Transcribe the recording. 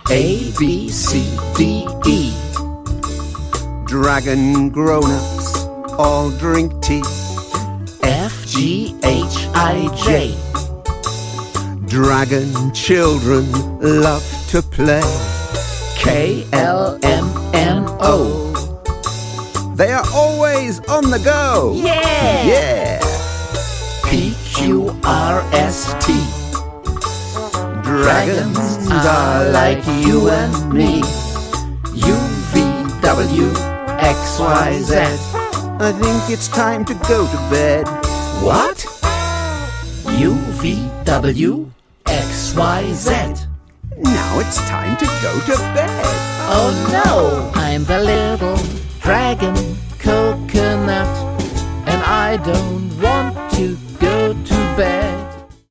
A, B, C, D, E. Dragon grown-ups all drink tea. F, G, H, I, J. Dragon children love to play. K, L, M, N, O. They are always on the go. Yeah! Yeah! P, Q, R, S, T. Dragons are like you and me. U, V, W, X, Y, Z. I think it's time to go to bed. What? U, V, W, X, Y, Z. Now it's time to go to bed. Oh no! I'm the little dragon coconut, and I don't want